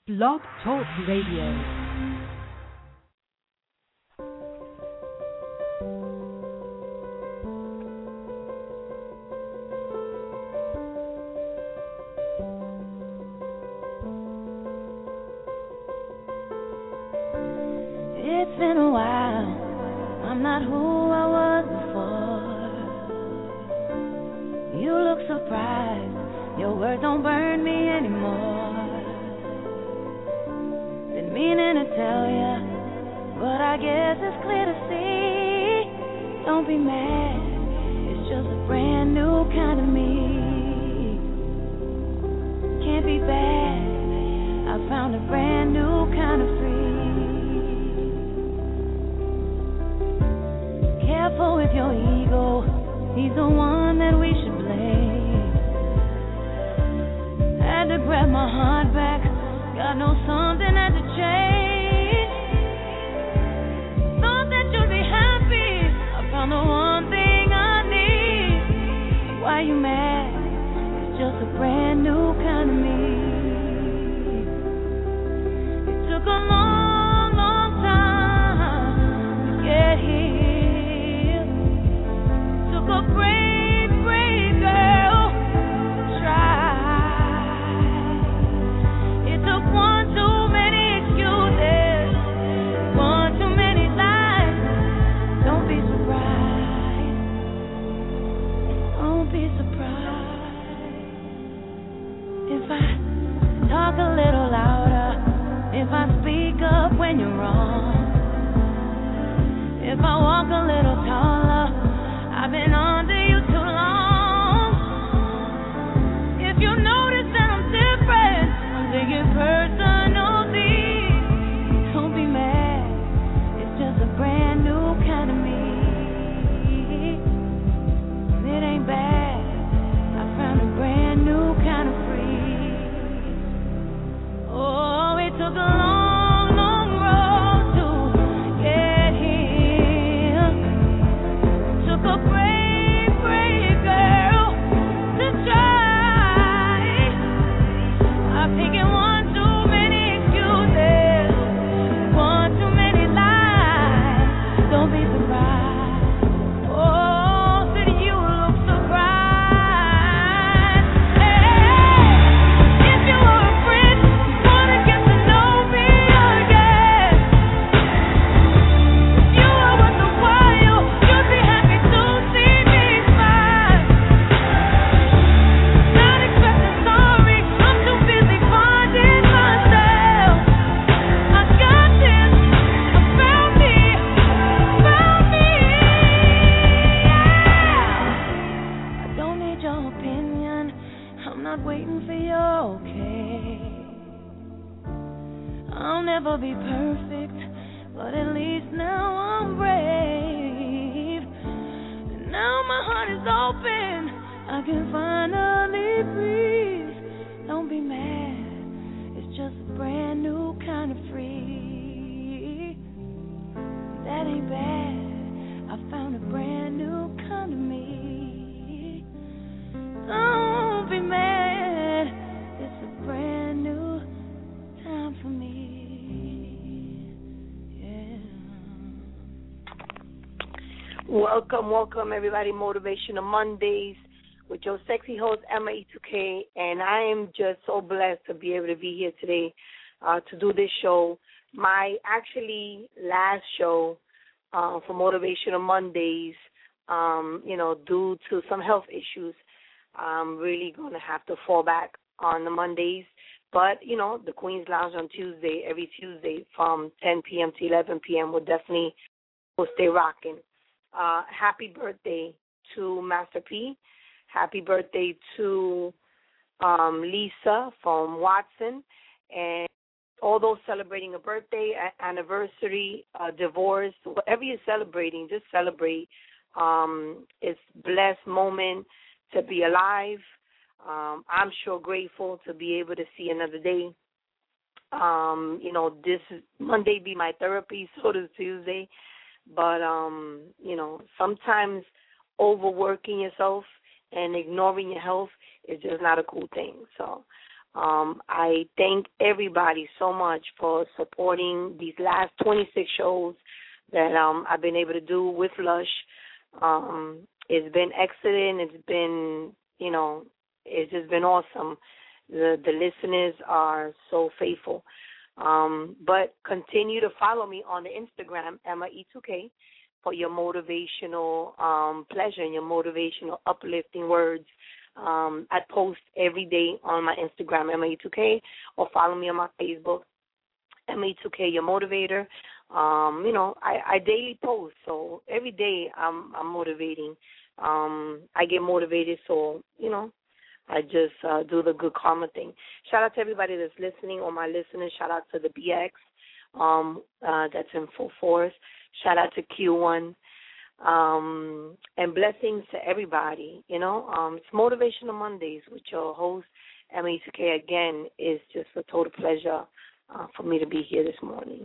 Blog Talk Radio. It's been a while, I'm not who I was before. You look surprised, your words don't burn me anymore. Been meaning to tell ya, but I guess it's clear to see. Don't be mad, it's just a brand new kind of me. Can't be bad, I found a brand new kind of free. Careful with your ego, he's the one that we should blame. Had to grab my heart back, God knows something had to change. Thought that you'd be happy, I found the one thing I need. Why you mad? It's just a brand new kind of me. It took a long, long time to get here. A brave, brave girl tried. It took one too many excuses, one too many lies. Don't be surprised. Don't be surprised if I talk a little louder, if I speak up when you're wrong, if I walk a little taller. I've been under you too long. If you notice that I'm different, I'm taking personally. Don't be mad, it's just a brand new kind of me. It ain't bad, I found a brand new kind of free. Oh, it took a long, long road to get here. Took a brave, brave girl to try. I've taken one too many excuses, one too many lies. Don't be surprised. Oh, did you look surprised? Hey, if you were a friend, wanna get to know me again. If you were worth a while, you'd be happy to see me smile. Not expecting sorry, I'm too busy finding myself. I got this, I found me, yeah. I don't need your opinion, I'm not waiting for your okay. I'll never be perfect, but at least now I'm brave. And now my heart is open, I can finally breathe. Don't be mad, it's just a brand new kind of free. That ain't bad, I found a brand new kind of me. Don't be mad, it's a brand new time for me. Yeah. Welcome, everybody. Motivational Mondays with your sexy host, Emma E2K. And I am just so blessed to be able to be here today to do this show. My actually last show for Motivational Mondays, due to some health issues, I'm really going to have to fall back on the Mondays. But, the Queen's Lounge on Tuesday, every Tuesday from 10 p.m. to 11 p.m. will stay rocking. Happy birthday to Master P. Happy birthday to Lisa from Watson. And all those celebrating a birthday, anniversary, divorce, whatever you're celebrating, just celebrate. It's a blessed moment to be alive. I'm sure grateful to be able to see another day. This Monday be my therapy, so does Tuesday. But, sometimes overworking yourself and ignoring your health is just not a cool thing. So I thank everybody so much for supporting these last 26 shows that I've been able to do with Lush. It's been excellent. It's been, it's just been awesome. The listeners are so faithful. But continue to follow me on the Instagram, Emma E2K, for your motivational pleasure and your motivational uplifting words. I post every day on my Instagram, Emma E2K, or follow me on my Facebook, Emma E2K, your motivator. I daily post, so every day I'm motivating. I get motivated, so, I just do the good karma thing. Shout out to everybody that's listening, all my listeners. Shout out to the BX that's in full force. Shout out to Q1. And blessings to everybody, It's Motivational Mondays with your host, Emma E2K. Again, it's just a total pleasure for me to be here this morning.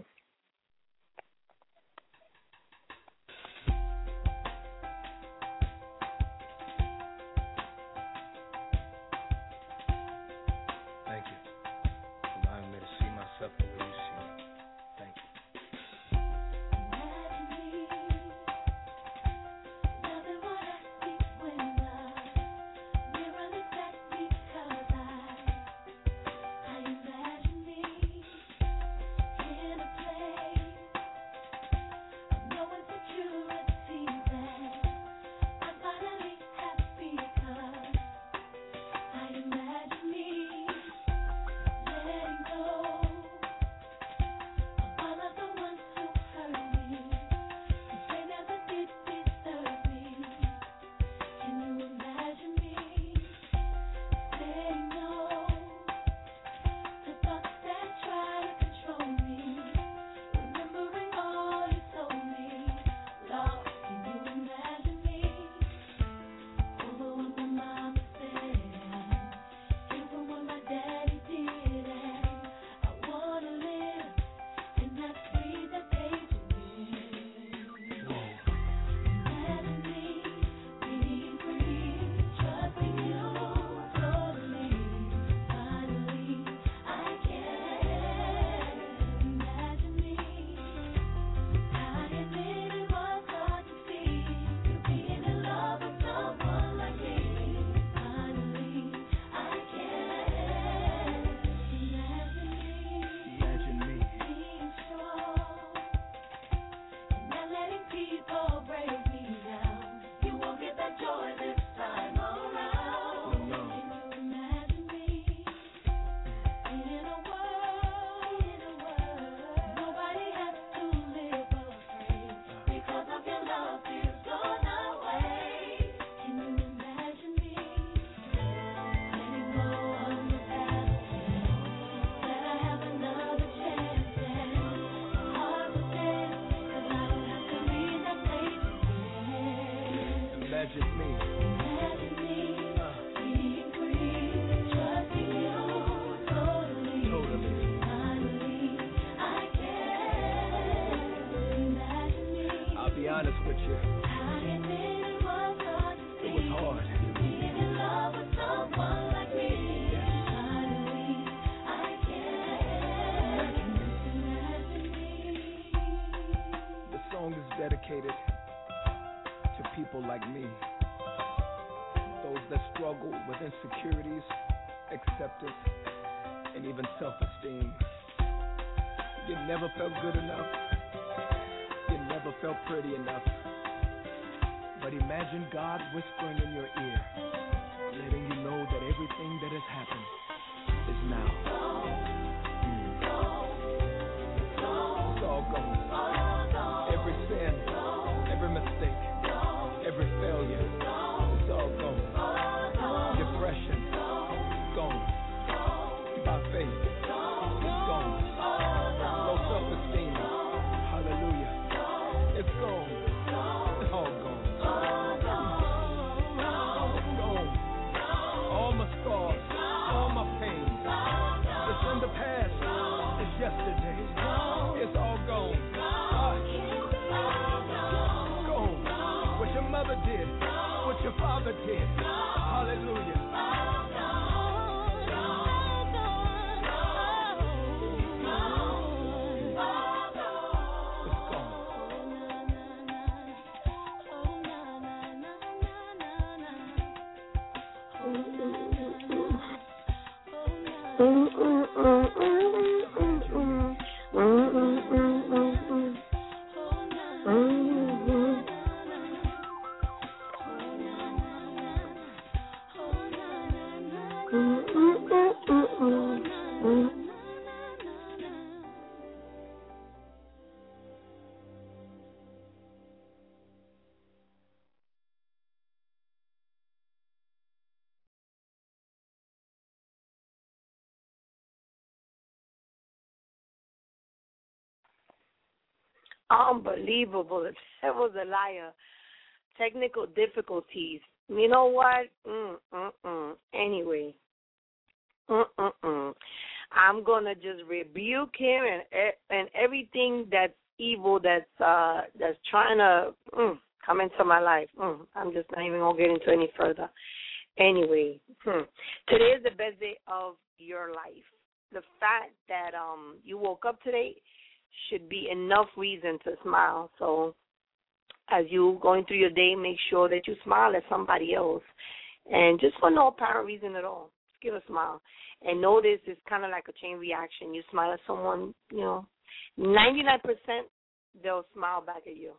Dedicated to people like me, those that struggle with insecurities, acceptance, and even self-esteem. You never felt good enough. You never felt pretty enough. But imagine God whispering in your ear, letting you know that everything that has happened is now. It's all gone. Every sin, every mistake, every failure, it's all gone. Depression, gone. By faith, it's gone. Low self-esteem, hallelujah, it's gone. It's all gone. It's gone. All my scars, all my pain, it's in the past, it's yesterday. It's all gone. What your mother did, what your father did. Hallelujah. Unbelievable. The devil's a liar. Technical difficulties. You know what? Anyway. I'm going to just rebuke him and everything that's evil that's trying to come into my life. I'm just not even going to get into any further. Anyway, today is the best day of your life. The fact that you woke up today should be enough reason to smile. So as you going through your day, make sure that you smile at somebody else. And just for no apparent reason at all, just give a smile. And notice it's kind of like a chain reaction. You smile at someone, 99% they'll smile back at you.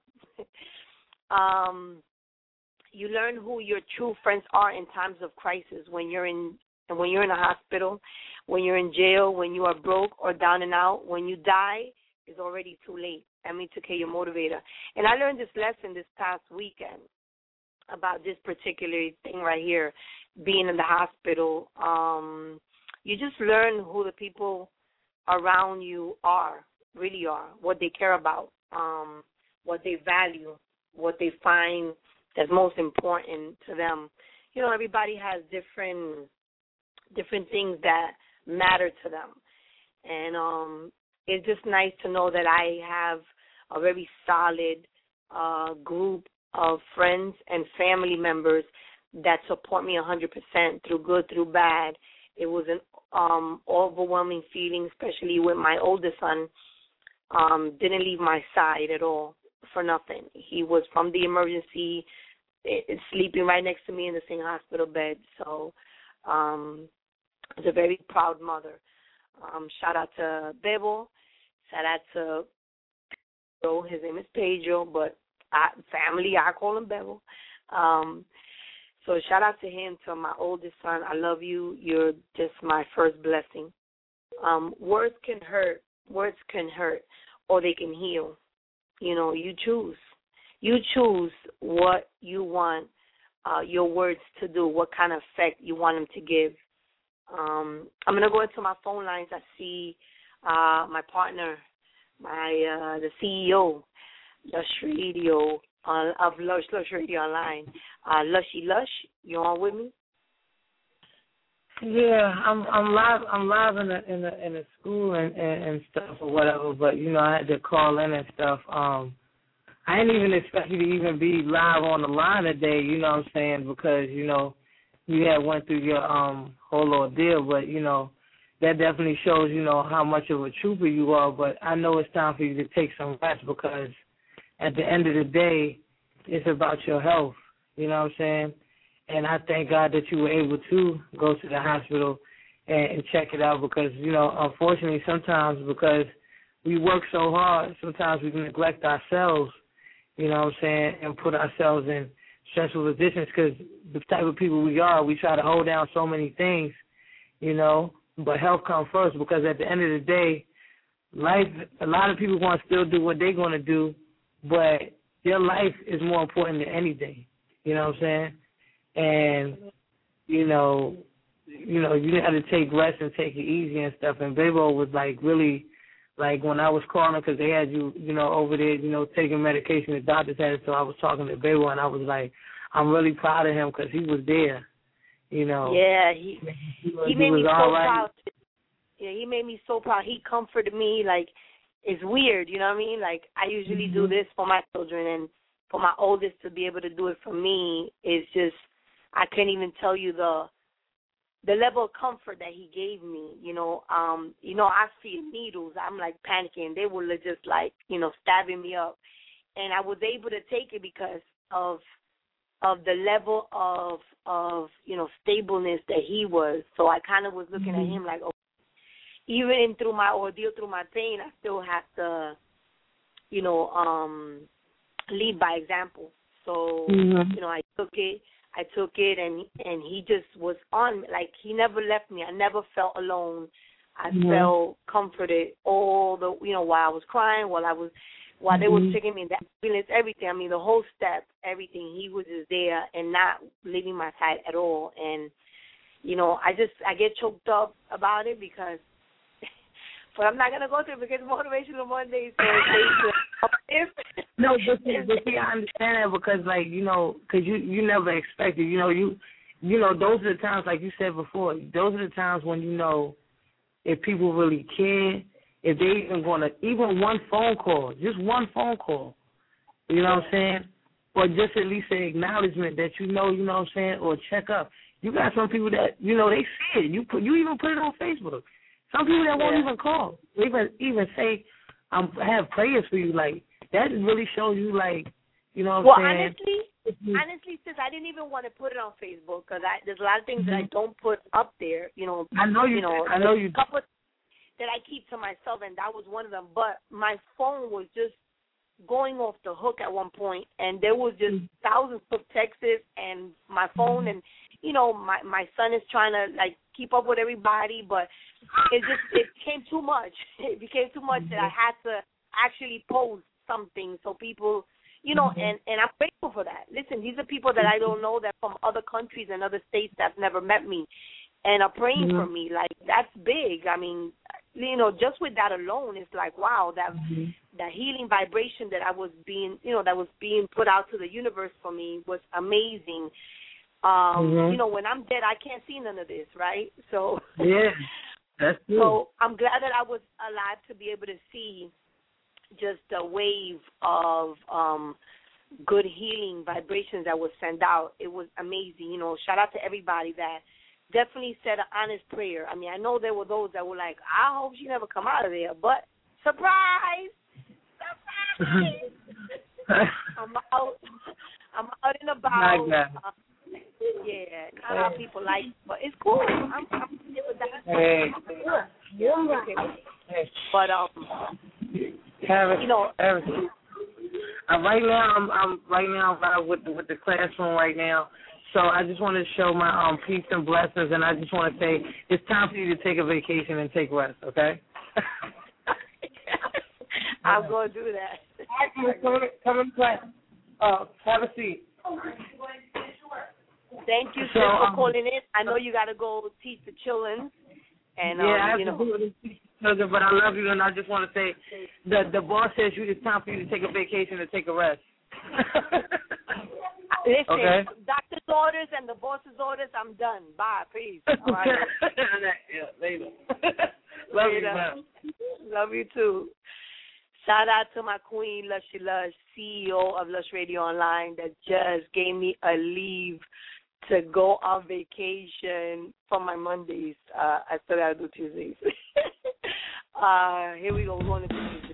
You learn who your true friends are in times of crisis. When you're in a hospital, when you're in jail, when you are broke or down and out, when you die, it's already too late. M.E.2.K., your motivator. And I learned this lesson this past weekend about this particular thing right here, being in the hospital. You just learn who the people around you really are, what they care about, what they value, what they find that's most important to them. Everybody has different things that matter to them. And it's just nice to know that I have a very solid group of friends and family members that support me 100% through good, through bad. It was an overwhelming feeling, especially with my oldest son. Didn't leave my side at all for nothing. He was from the emergency, sleeping right next to me in the same hospital bed. So I was a very proud mother. Shout out to Bebo. Shout out to Pedro. His name is Pedro, but family, I call him Bebo. So shout out to him, to my oldest son. I love you. You're just my first blessing. Words can hurt, or they can heal. You choose. You choose what you want your words to do, what kind of effect you want them to give. I'm going to go into my phone lines. I see my partner, the CEO, Lush Radio, of Lush Radio Online. Lushy Lush, you on with me? Yeah, I'm live in the school and stuff or whatever, but I had to call in and stuff. I didn't even expect you to even be live on the line today, you know what I'm saying, because you had went through your whole ordeal, but that definitely shows how much of a trooper you are. But I know it's time for you to take some rest, because at the end of the day, it's about your health, you know what I'm saying? And I thank God that you were able to go to the hospital and check it out, because, unfortunately sometimes, because we work so hard, sometimes we neglect ourselves, you know what I'm saying, and put ourselves in stressful positions, because the type of people we are, we try to hold down so many things, but health comes first, because at the end of the day, life, a lot of people want to still do what they're going to do, but their life is more important than anything, you know what I'm saying? And, you got to take rest and take it easy and stuff. And Bebo was, really, when I was calling, because they had you, over there, taking medication, the doctors had it, so I was talking to Bebo, and I was like, I'm really proud of him, because he was there, Yeah, he made me so proud. Yeah, he made me so proud. He comforted me, it's weird, you know what I mean? I usually do this for my children, and for my oldest to be able to do it for me is just, I can't even tell you the level of comfort that he gave me. I feel needles. I'm panicking. They were just stabbing me up, and I was able to take it because of the level of stableness that he was. So I kind of was looking at him like, oh, even through my ordeal, through my pain, I still have to, lead by example. So, I took it, and he just was on me. Like, he never left me. I never felt alone. I felt comforted all the, while I was crying, while they were taking me, that feelings, everything. I mean, the whole step, everything. He was just there and not leaving my side at all. And, I get choked up about it because, but I'm not going to go through it because Motivational Monday, so No, but see, I understand that because, like, because you never expected, those are the times, like you said before, those are the times when if people really care, if they even going to, even one phone call, just one phone call, you know what I'm saying? Or just at least an acknowledgement that you know what I'm saying, or check up. You got some people that, they see it. You even put it on Facebook. Some people that won't even call. Even say, I have prayers for you. Like, that really shows you, like, what I'm saying? Honestly, sis, I didn't even want to put it on Facebook because there's a lot of things that I don't put up there. I know you. A couple that I keep to myself, and that was one of them. But my phone was just going off the hook at one point, and there was just thousands of texts and my phone, and my son is trying to like keep up with everybody, but it became too much. It became too much that I had to actually post something so people, and I'm grateful for that. Listen, these are people that I don't know, that from other countries and other states that have never met me and are praying for me. Like, that's big. I mean, just with that alone, it's like, wow, that healing vibration that I was being, that was being put out to the universe for me was amazing. When I'm dead, I can't see none of this, right? So that's good. So I'm glad that I was alive to be able to see just a wave of good healing vibrations that was sent out. It was amazing. Shout out to everybody that definitely said an honest prayer. I mean, I know there were those that were like, I hope she never come out of there, but surprise! I'm out and about. Not how people like, but it's cool. I'm good with that. Hey. But right now I'm with the classroom right now. So I just want to show my peace and blessings, and I just want to say it's time for you to take a vacation and take rest. Okay. I'm going to do that. Come in class. Have a seat. Thank you, sis, for calling in. I know you got to go teach the children. And, I have to do it, teach the children, but I love you, and I just want to say the boss says it's time for you to take a vacation and take a rest. Listen, doctor's orders and the boss's orders, I'm done. Bye, peace. All right. Later. Love you, man. Love you, too. Shout out to my queen, Lushy Lush, CEO of Lush Radio Online, that just gave me a leave to go on vacation for my Mondays. I still got to do Tuesdays. Here we go. We're going to Tuesdays.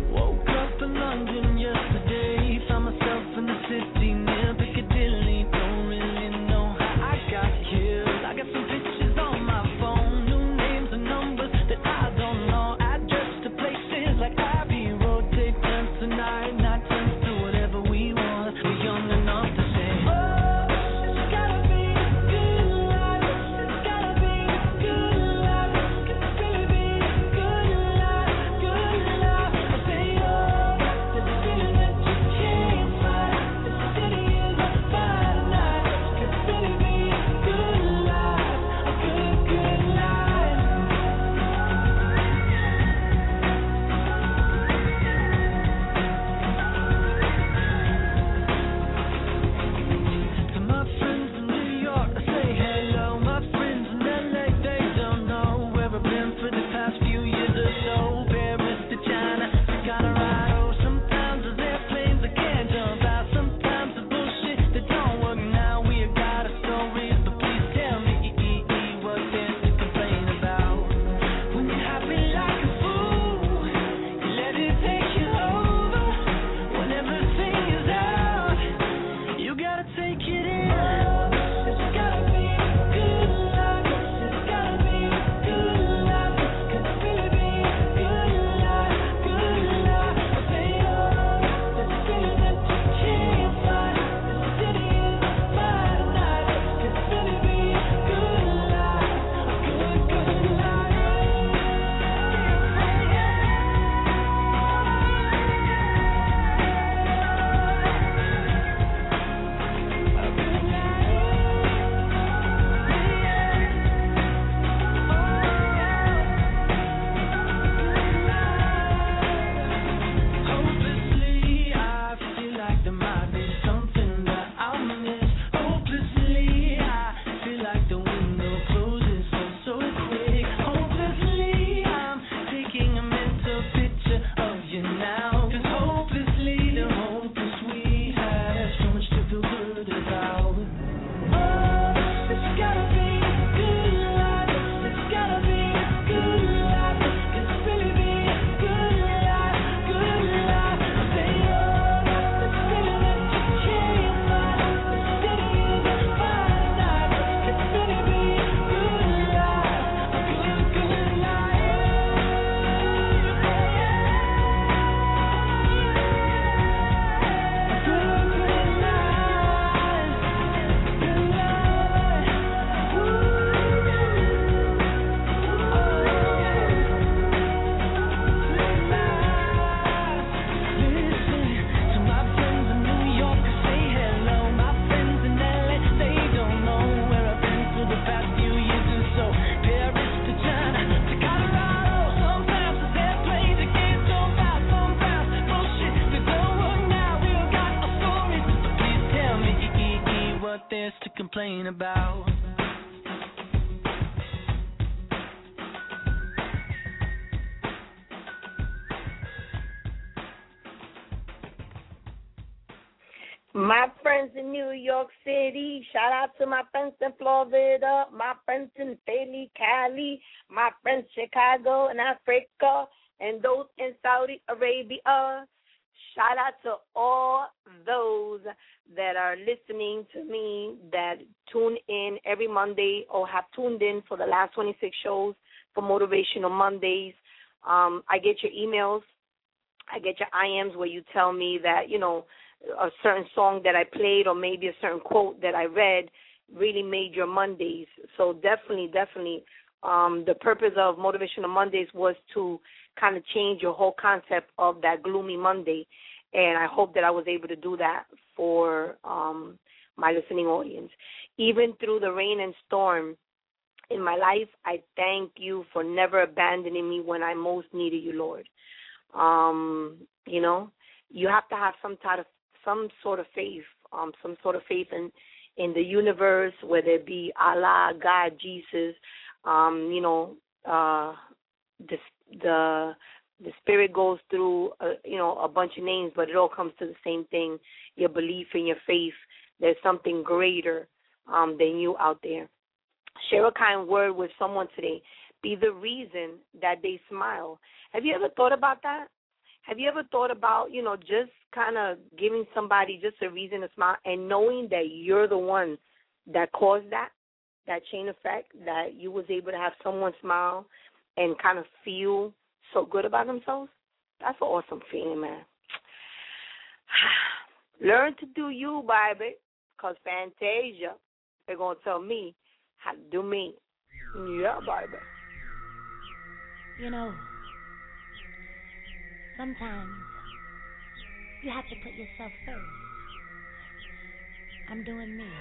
London yesterday, found myself in the city near Piccadilly. Don't what there's to complain about. My friends in New York City, shout out to my friends in Florida, my friends in Philly, Cali, my friends in Chicago and Africa, and those in Saudi Arabia. Shout out to all those that are listening to me, that tune in every Monday or have tuned in for the last 26 shows for Motivational Mondays. I get your emails. I get your IMs where you tell me that, you know, a certain song that I played or maybe a certain quote that I read really made your Mondays. So definitely, the purpose of Motivational Mondays was to kind of change your whole concept of that gloomy Monday. And I hope that I was able to do that for my listening audience. Even through the rain and storm in my life, I thank you for never abandoning me when I most needed you, Lord. You know, you have to have some sort of faith in the universe, whether it be Allah, God, Jesus. You know, the spirit goes through a bunch of names, but it all comes to the same thing: your belief and your faith. There's something greater than you out there. Share a kind word with someone today. Be the reason that they smile. Have you ever thought about that? Have you ever thought about, you know, just kind of giving somebody just a reason to smile and knowing that you're the one that caused that chain effect, that you was able to have someone smile and kind of feel so good about themselves? That's an awesome feeling, man. Learn to do you, baby, because Fantasia, they're going to tell me how to do me. Yeah, baby. You know, sometimes you have to put yourself first. I'm doing me.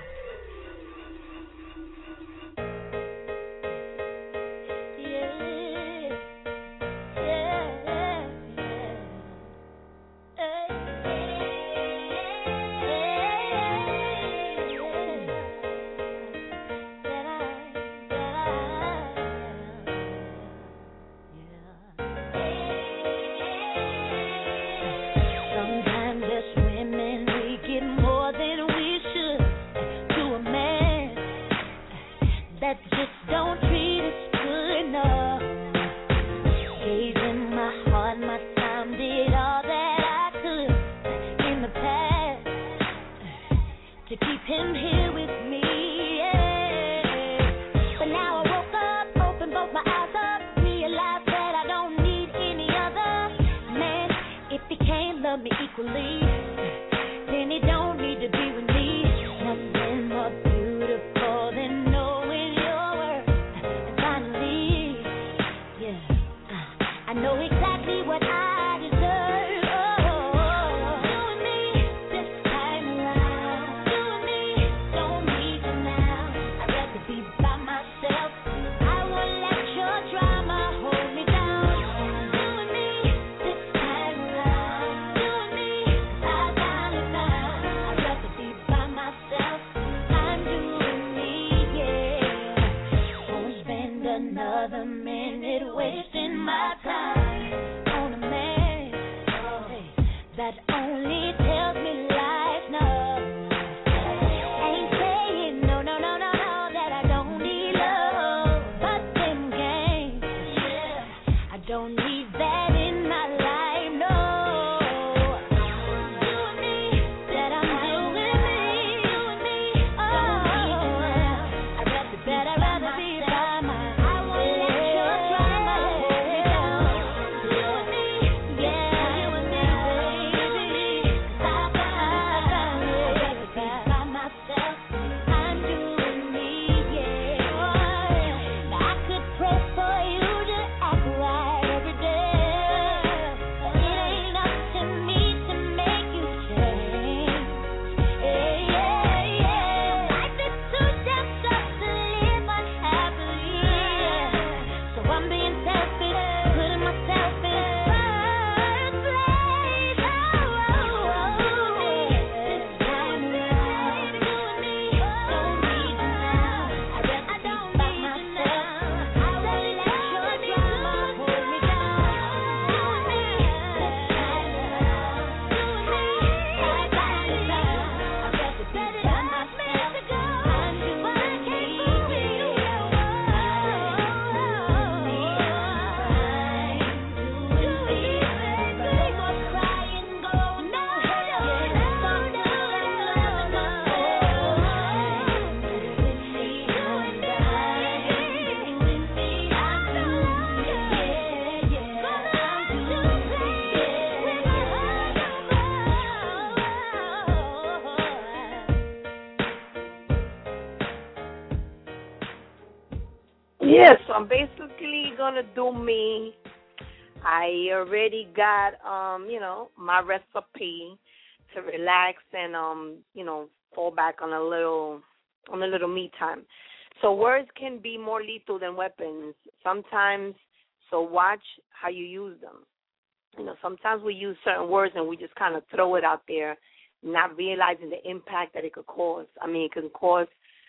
Yeah, so I'm basically gonna do me. I already got my recipe to relax and fall back on a little me time. So words can be more lethal than weapons sometimes. So watch how you use them. Sometimes we use certain words and we just kind of throw it out there, not realizing the impact that it could cause. I mean, it can cause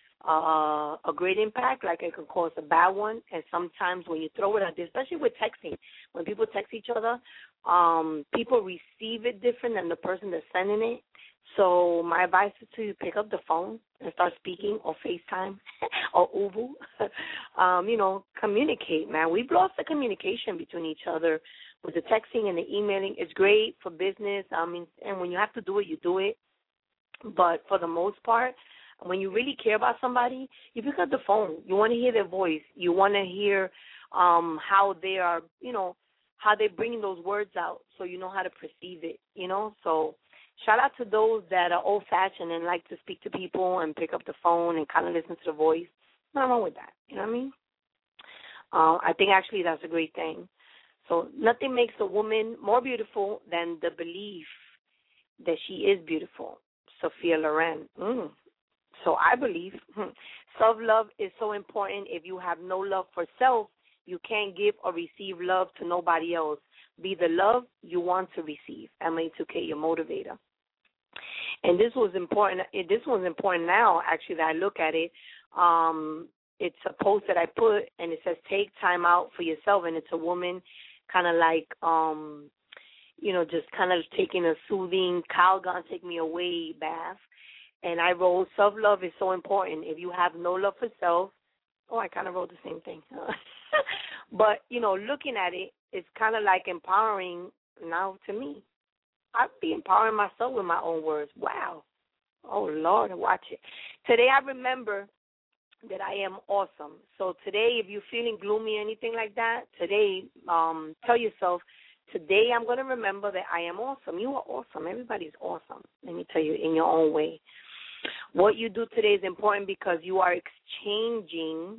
a great impact, like it can cause a bad one. And sometimes when you throw it out there, especially with texting, when people text each other, people receive it different than the person that's sending it. So my advice is to pick up the phone and start speaking, or FaceTime or Ubu. Communicate, man. We've lost the communication between each other with the texting and the emailing. It's great for business. And when you have to do it, you do it. But for the most part, when you really care about somebody, you pick up the phone. You want to hear their voice. You want to hear how they are, how they're bringing those words out, so you know how to perceive it, So shout out to those that are old-fashioned and like to speak to people and pick up the phone and kind of listen to the voice. Nothing wrong with that. You know what I mean? I think actually that's a great thing. So nothing makes a woman more beautiful than the belief that she is beautiful. Sophia Loren. So I believe self-love is so important. If you have no love for self, you can't give or receive love to nobody else. Be the love you want to receive. MA2K, your motivator. And this was important. This one's important now, actually, that I look at it. It's a post that I put, and it says, take time out for yourself. And it's a woman kind of like, just kind of taking a soothing, Calgon take me away bath. And I wrote, self-love is so important. If you have no love for self, I kind of wrote the same thing. But, looking at it, it's kind of like empowering now to me. I'd be empowering myself with my own words. Wow. Oh, Lord, watch it. Today I remember that I am awesome. So today, if you're feeling gloomy or anything like that, today, tell yourself, today I'm going to remember that I am awesome. You are awesome. Everybody's awesome. Let me tell you, in your own way. What you do today is important because you are exchanging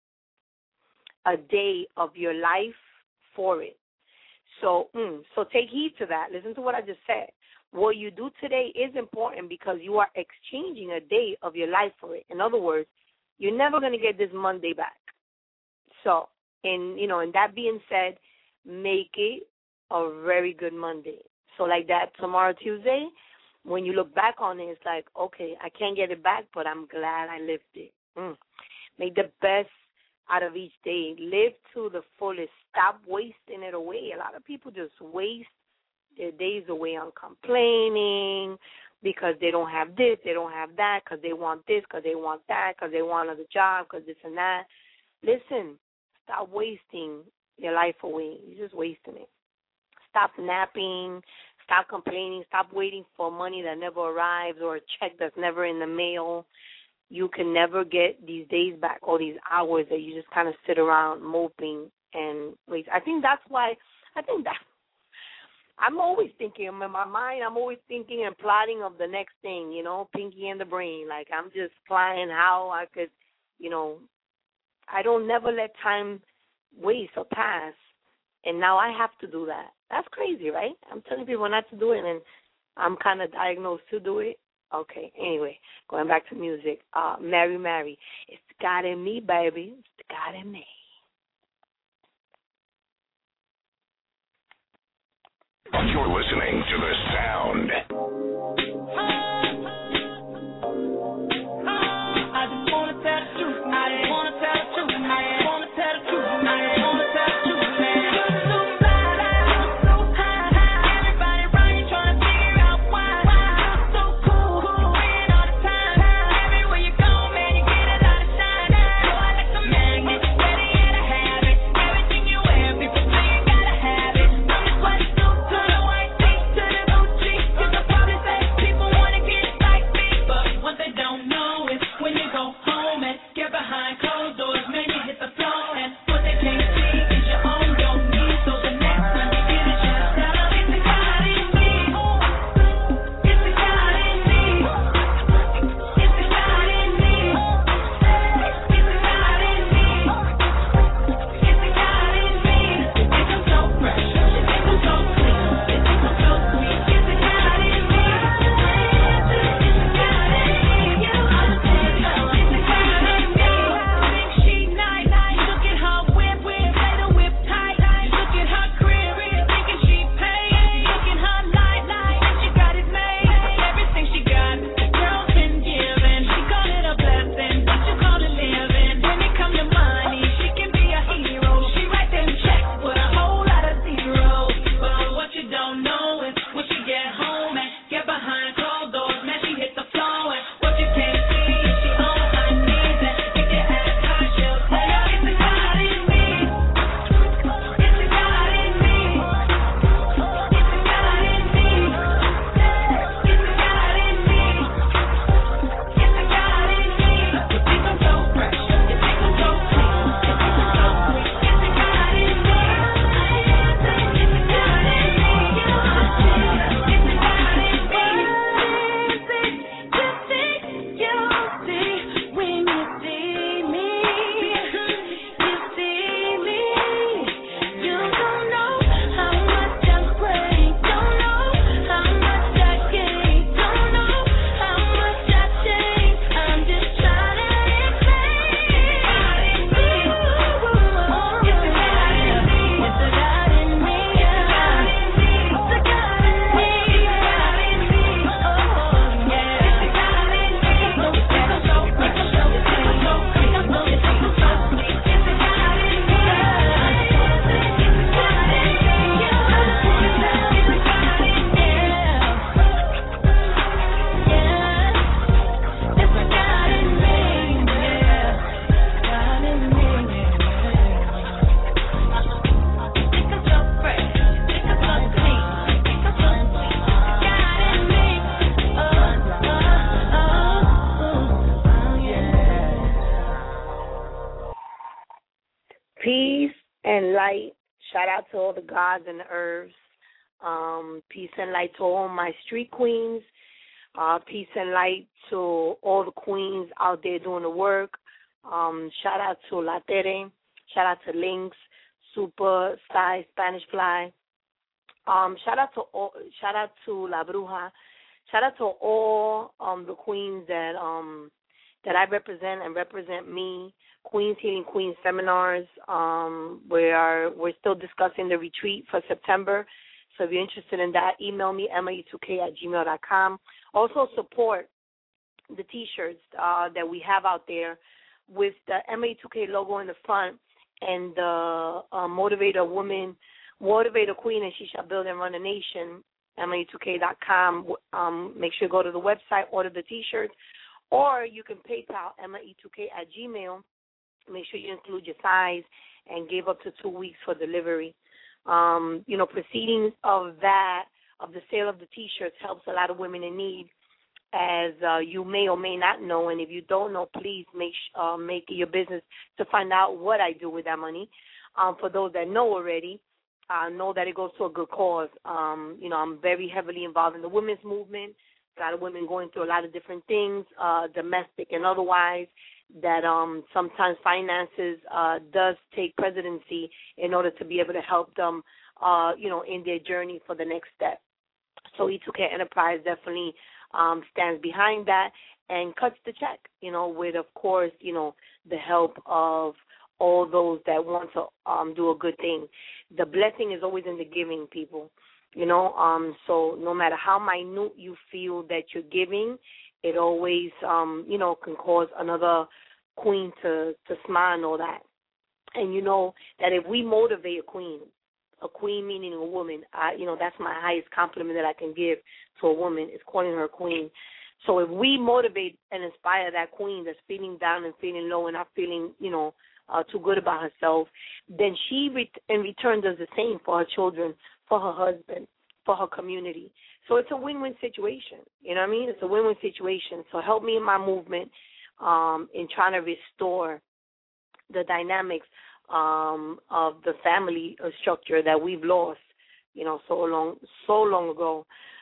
a day of your life for it. So take heed to that. Listen to what I just said. What you do today is important because you are exchanging a day of your life for it. In other words, you're never going to get this Monday back. So, and that being said, make it a very good Monday. So like that, tomorrow, Tuesday, when you look back on it, it's like, okay, I can't get it back, but I'm glad I lived it. Make the best out of each day. Live to the fullest. Stop wasting it away. A lot of people just waste their days away on complaining because they don't have this, they don't have that, because they want this, because they want that, because they want another job, because this and that. Listen, stop wasting your life away. You're just wasting it. Stop napping. Stop complaining. Stop waiting for money that never arrives or a check that's never in the mail. You can never get these days back or these hours that you just kind of sit around moping and waste. I think that I'm always thinking in my mind. I'm always thinking and plotting of the next thing, Pinky and the Brain. Like I'm just planning how I could, I don't never let time waste or pass. And now I have to do that. That's crazy, right? I'm telling people not to do it, and I'm kind of diagnosed to do it. Okay, anyway, going back to music. Mary. It's God in me, baby. It's God in me. You're listening to The Sound. I just want to tell the truth. I just want to tell the truth. I just want to tell the truth. I just want to tell the truth. and light. Shout out to all the gods and the herbs. Peace and light to all my street queens. Peace and light to all the queens out there doing the work. Shout out to La Tere. Shout out to Lynx, Super, Sai, Spanish Fly. Shout out to La Bruja. Shout out to all the queens that I represent and represent me. Queens Healing Queens seminars. We're still discussing the retreat for September. So if you're interested in that, email me, emma2k@gmail.com. Also support the T-shirts that we have out there with the MA2K logo in the front and the Motivator Queen, and she shall build and run a nation, MA2K.com. Make sure you go to the website, order the T-shirts, or you can PayPal, MA2K@gmail. Make sure you include your size and give up to 2 weeks for delivery. Proceedings of the sale of the T-shirts helps a lot of women in need, as you may or may not know. And if you don't know, please make it your business to find out what I do with that money. For those that know already, know that it goes to a good cause. I'm very heavily involved in the women's movement. A lot of women going through a lot of different things, domestic and otherwise, that sometimes finances does take presidency in order to be able to help them, in their journey for the next step. So E2K Enterprise definitely stands behind that and cuts the check, with, of course, the help of all those that want to do a good thing. The blessing is always in the giving, people, so no matter how minute you feel that you're giving, it always, can cause another queen to smile and all that. And that if we motivate a queen meaning a woman, that's my highest compliment that I can give to a woman, is calling her a queen. So if we motivate and inspire that queen that's feeling down and feeling low and not feeling, too good about herself, then she in return does the same for her children, for her husband, for her community. So it's a win-win situation. You know what I mean? It's a win-win situation. So help me in my movement in trying to restore the dynamics of the family structure that we've lost, so long ago.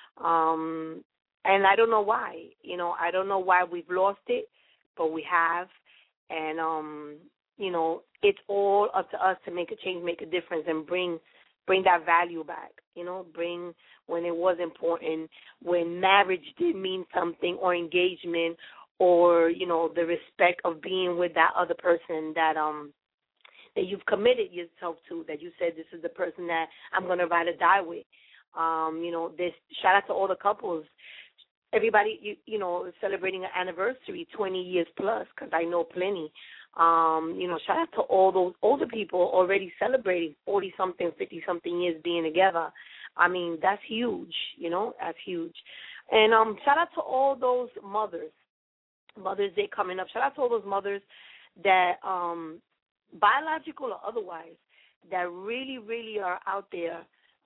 And I don't know why. I don't know why we've lost it, but we have. And, it's all up to us to make a change, make a difference, and bring that value back, bring when it was important, when marriage did mean something, or engagement, or, the respect of being with that other person that you've committed yourself to, that you said this is the person that I'm going to ride or die with. This shout out to all the couples. Everybody, celebrating an anniversary, 20 years plus, because I know plenty. Shout out to all those older people already celebrating 40-something, 50-something years being together. I mean, that's huge, that's huge. And shout out to all those mothers. Mother's Day coming up. Shout out to all those mothers that, biological or otherwise, that really, really are out there,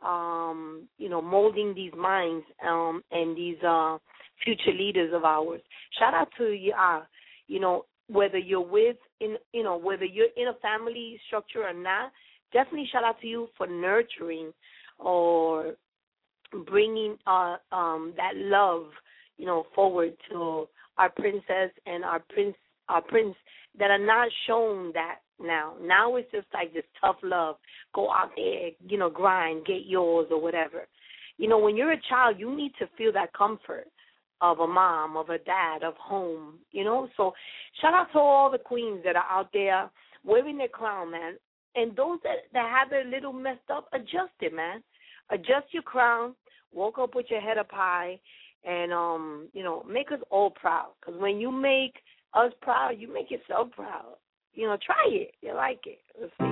molding these minds and these future leaders of ours. Shout out to you, whether you're whether you're in a family structure or not, definitely shout out to you for nurturing or bringing that love, forward to our princess and our prince that are not shown that now. Now it's just like this tough love. Go out there, grind, get yours or whatever. When you're a child, you need to feel that comfort of a mom, of a dad, of home, So shout out to all the queens that are out there wearing their crown, man. And those that have it a little messed up, adjust it, man. Adjust your crown, walk up with your head up high, and, make us all proud. Because when you make us proud, you make yourself proud. Try it. You like it. Let's see.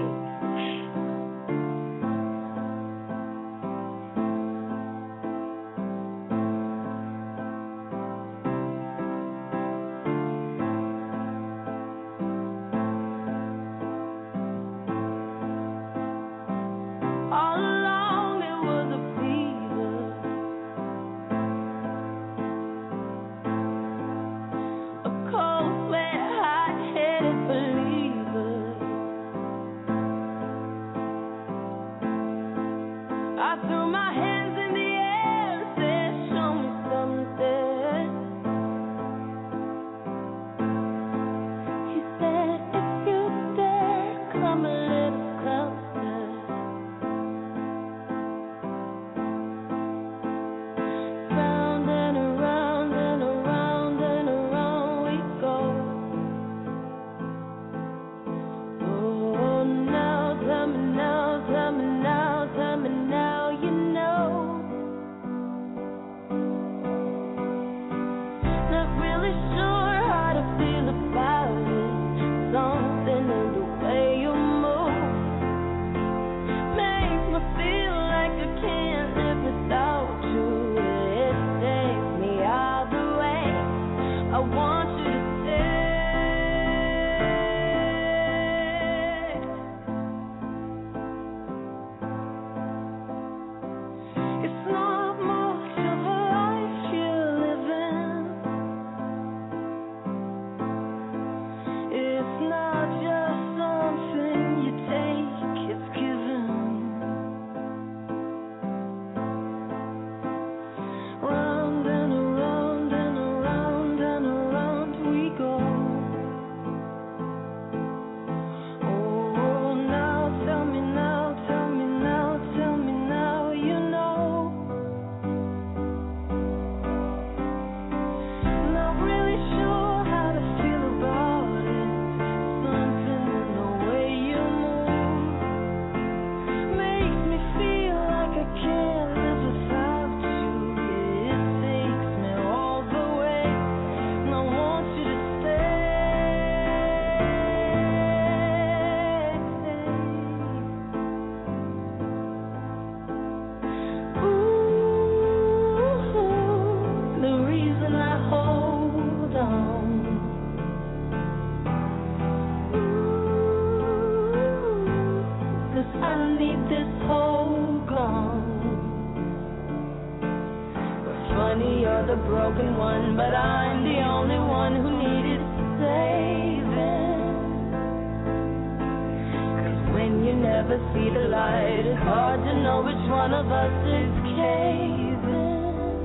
broken one, but I'm the only one who needed saving. 'Cause when you never see the light, it's hard to know which one of us is caving.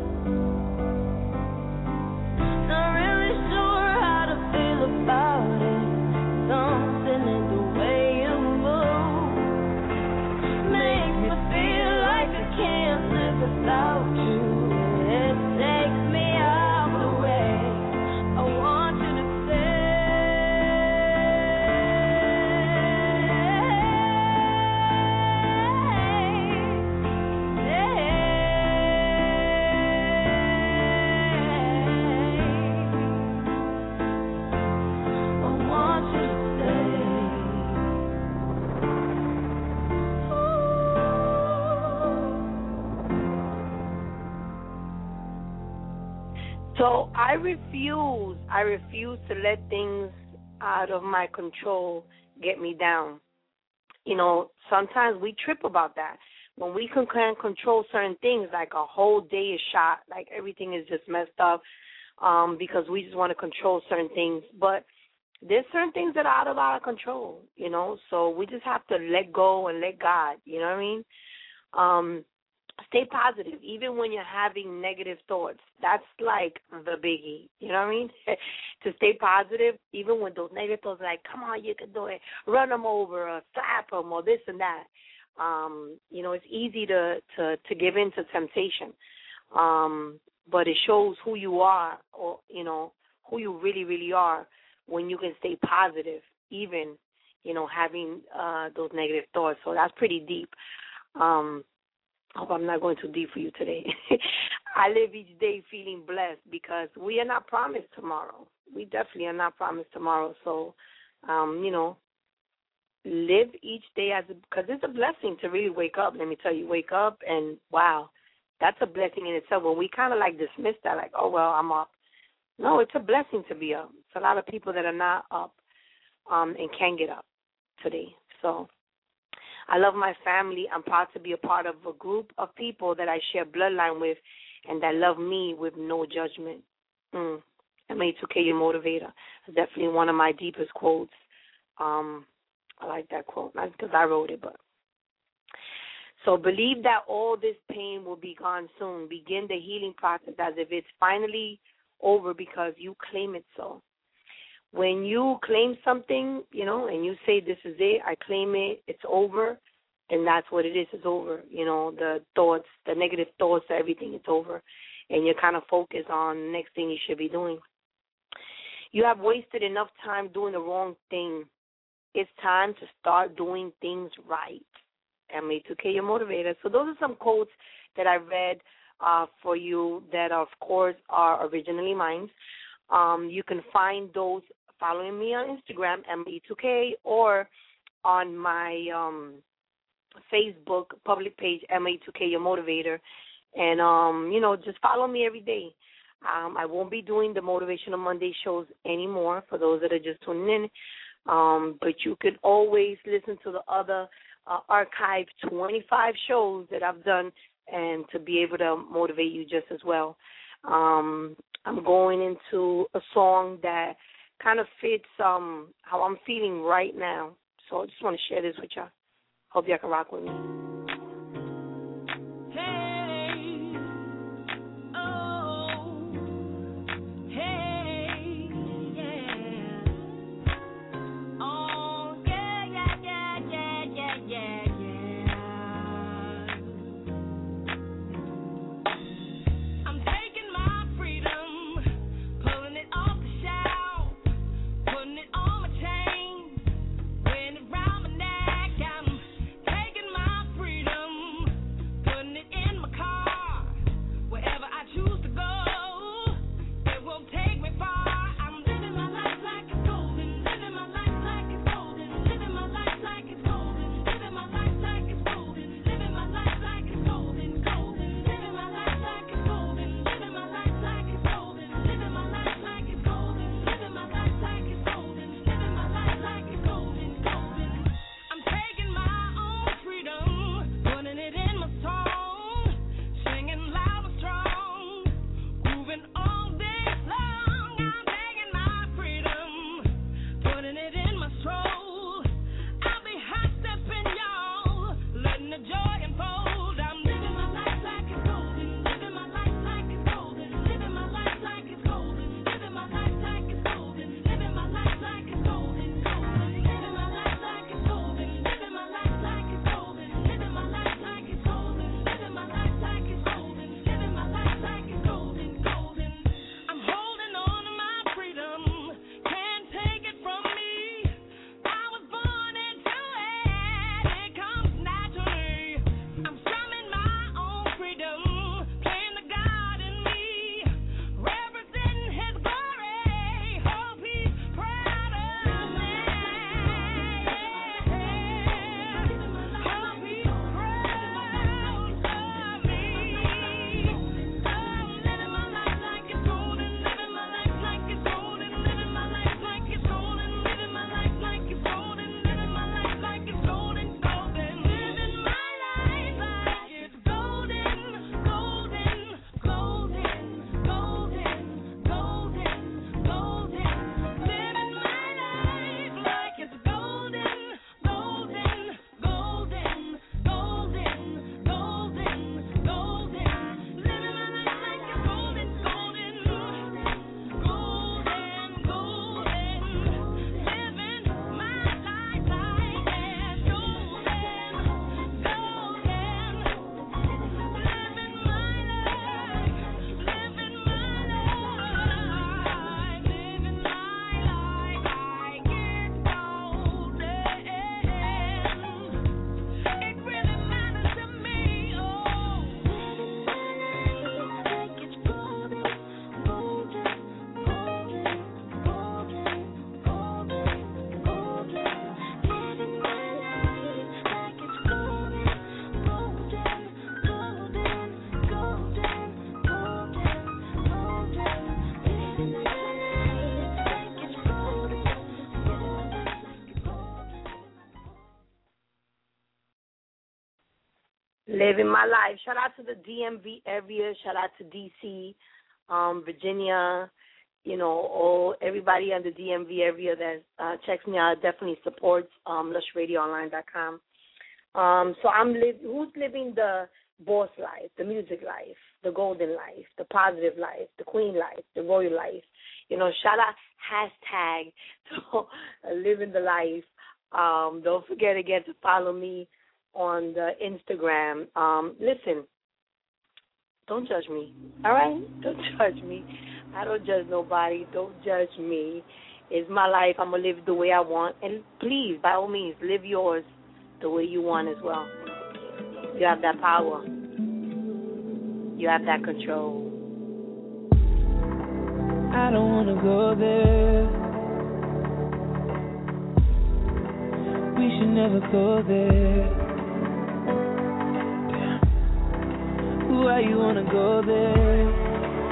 Not really sure how to feel about it. Something in the way you move makes me feel like I can't live without you. It takes me out the way. I want you to So I refuse to let things out of my control get me down. You know, sometimes we trip about that. When we can't control certain things, like a whole day is shot, like everything is just messed up because we just want to control certain things. But there's certain things that are out of our control, you know, so we just have to let go and let God, you know what I mean? Stay positive, even when you're having negative thoughts. That's like the biggie, you know what I mean? To stay positive, even when those negative thoughts are like, come on, you can do it, run them over or slap them or this and that. You know, it's easy to give in to temptation, but it shows who you are, or, you know, who you really, really are when you can stay positive, even, you know, having those negative thoughts. So that's pretty deep. I hope I'm not going too deep for you today. I live each day feeling blessed because we are not promised tomorrow. We definitely are not promised tomorrow. So, you know, live each day because it's a blessing to really wake up. Let me tell you, wake up and, wow, that's a blessing in itself. When we kind of like dismiss that, like, oh, well, I'm up. No, it's a blessing to be up. It's a lot of people that are not up and can get up today. So I love my family. I'm proud to be a part of a group of people that I share bloodline with and that love me with no judgment. MA2K, your motivator. It's definitely one of my deepest quotes. I like that quote, not because I wrote it, but. So believe that all this pain will be gone soon. Begin the healing process as if it's finally over because you claim it so. When you claim something, you know, and you say, this is it, I claim it, it's over, and that's what it is, it's over. You know, the thoughts, the negative thoughts, everything, it's over. And you're kind of focused on the next thing you should be doing. You have wasted enough time doing the wrong thing. It's time to start doing things right. MA2K, your motivator. So those are some quotes that I read for you that, of course, are originally mine. You can find those following me on Instagram, MA2K, or on my Facebook public page, MA2K, your motivator. And, you know, just follow me every day. I won't be doing the Motivational Monday shows anymore for those that are just tuning in. But you can always listen to the other archived 25 shows that I've done and to be able to motivate you just as well. I'm going into a song that kind of fits how I'm feeling right now. So I just want to share this with y'all. Hope y'all can rock with me. On my chain, wearing it round my neck. I'm taking my living my life. Shout out to the DMV area. Shout out to D.C., Virginia, everybody in the DMV area that checks me out, definitely supports lushradioonline.com. So who's living the boss life, the music life, the golden life, the positive life, the queen life, the royal life? Shout out, hashtag to living the life. Don't forget again to follow me on the Instagram. Listen, don't judge me, all right? Don't judge me. I don't judge nobody. Don't judge me. It's my life. I'm going to live it the way I want. And please, by all means, live yours the way you want as well. You have that power. You have that control. I don't want to go there. We should never go there. Damn. Why you want to go there?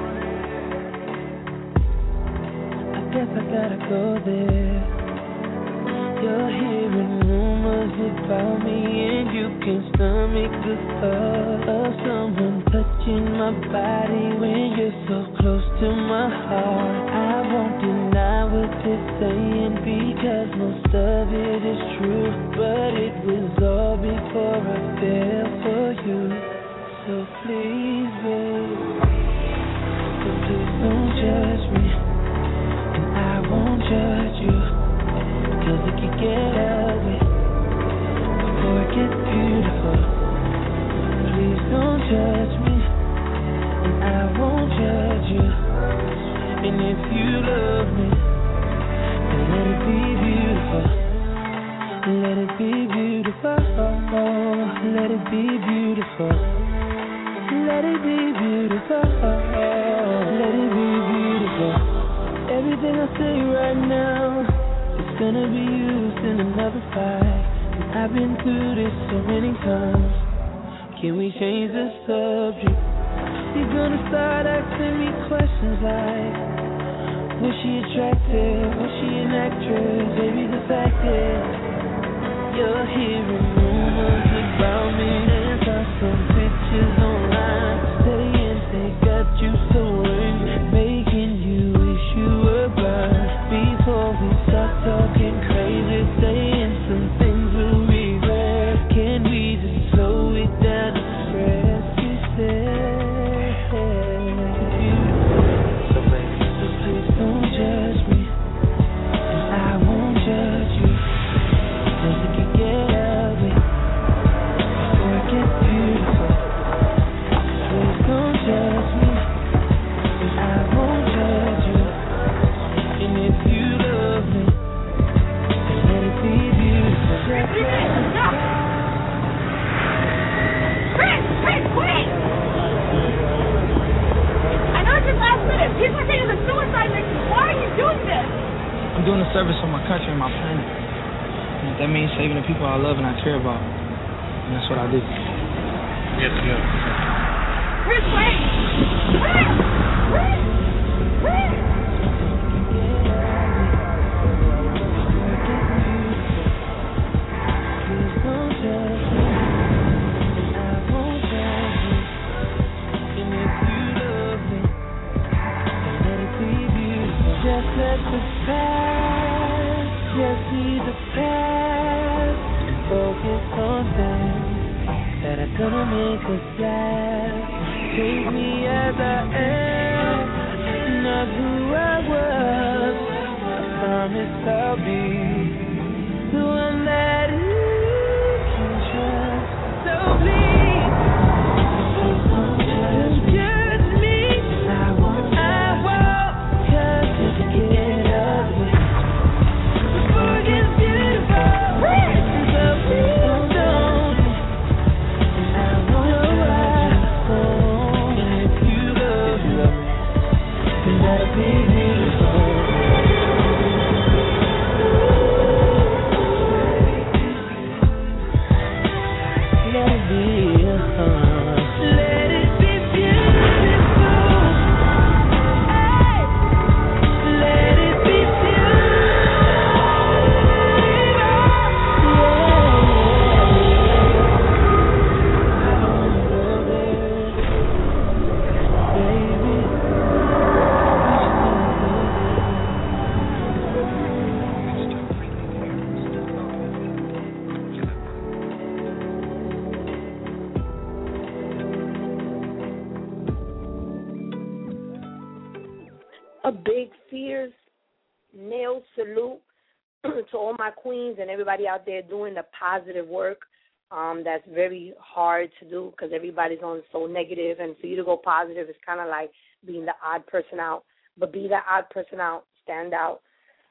I guess I gotta go there. You're hearing rumors about me, and you can stomach the thought of someone touching my body when you're so close to my heart. I won't deny what they're saying because most of it is true, but it was all before I fell for you. So please, babe, so please don't judge me, and I won't judge you. Cause it can get ugly before it gets beautiful. Please don't judge me, and I won't judge you. And if you love me, then let it be beautiful. Let it be beautiful. Let it be beautiful. Let it be beautiful. Let it be beautiful. Everything I say right now gonna be used in another fight. And I've been through this so many times. Can we change the subject? You're gonna start asking me questions like, was she attractive? Was she an actress? Baby, the fact is, you're hearing rumors about me. And saw some pictures online saying they got you so angry, making you wish you were blind. Before we start talking crazy, saying some things we'll regret, can we just slow it down and stress? You said, so please don't judge me, and I won't judge you, cause it can get ugly before it gets beautiful. Please don't judge me, and I won't judge you. And if you love me, then let it be beautiful. Chris, wait! I know it's your last minute. People are taking the suicide mission. Why are you doing this? I'm doing a service for my country and my planet. And that means saving the people I love and I care about. And that's what I do. Yes, yes. Chris, wait! Chris! Just let the past, just see the past, and focus on things that are gonna make us laugh. Take me as I am, not who I was. I promise I'll be the one that you can trust. So please, don't judge me. I won't. a big, fierce nail salute to all my queens and everybody out there doing the positive work. That's very hard to do because everybody's on so negative, and for you to go positive is kind of like being the odd person out. But be the odd person out, stand out.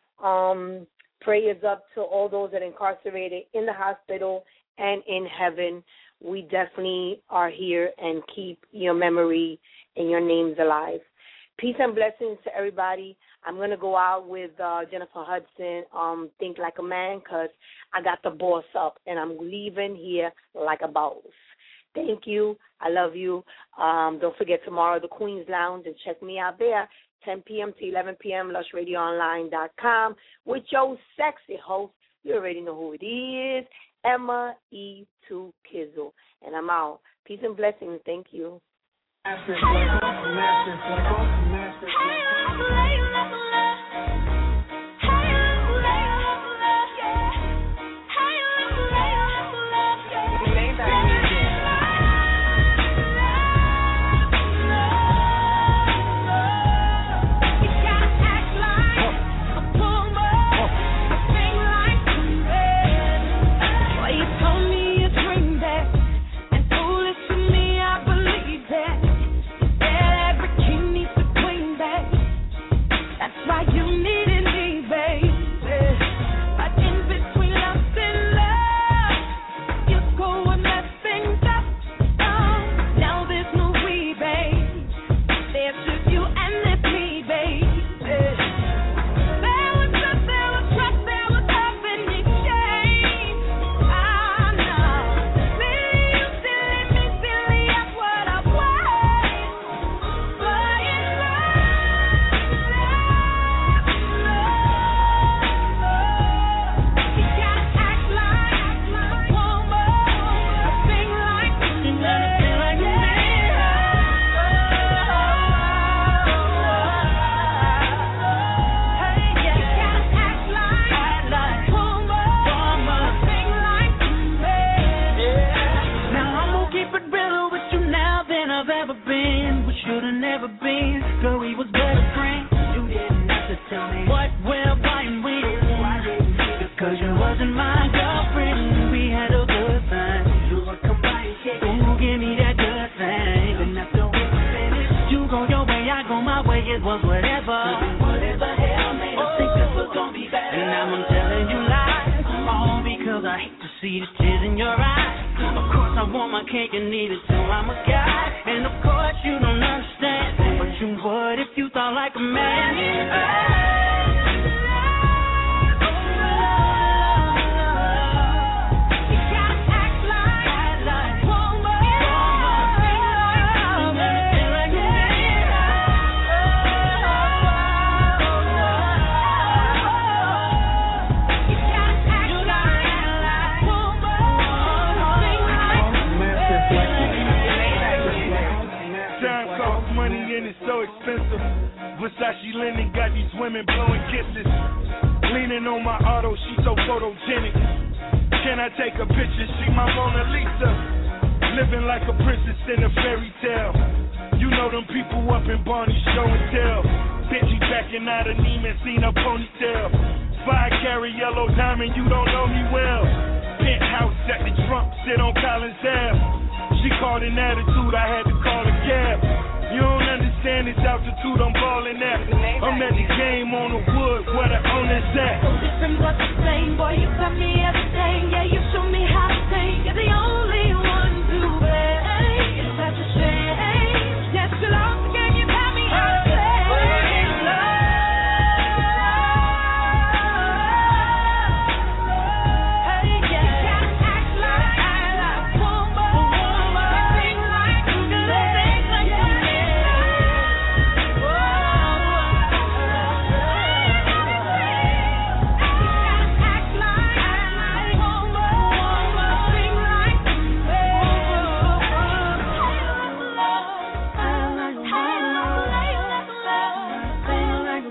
Prayers up to all those that are incarcerated in the hospital and in heaven. We definitely are here and keep your memory and your names alive. Peace and blessings to everybody. I'm going to go out with Jennifer Hudson, Think Like a Man, because I got the boss up, and I'm leaving here like a boss. Thank you. I love you. Don't forget tomorrow, the Queen's Lounge, and check me out there, 10 p.m. to 11 p.m., lushradioonline.com, with your sexy host. You already know who it is, Emma E. 2 Kizzle. And I'm out. Peace and blessings. Thank you. Master.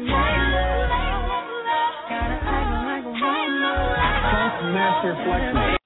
Master Flex.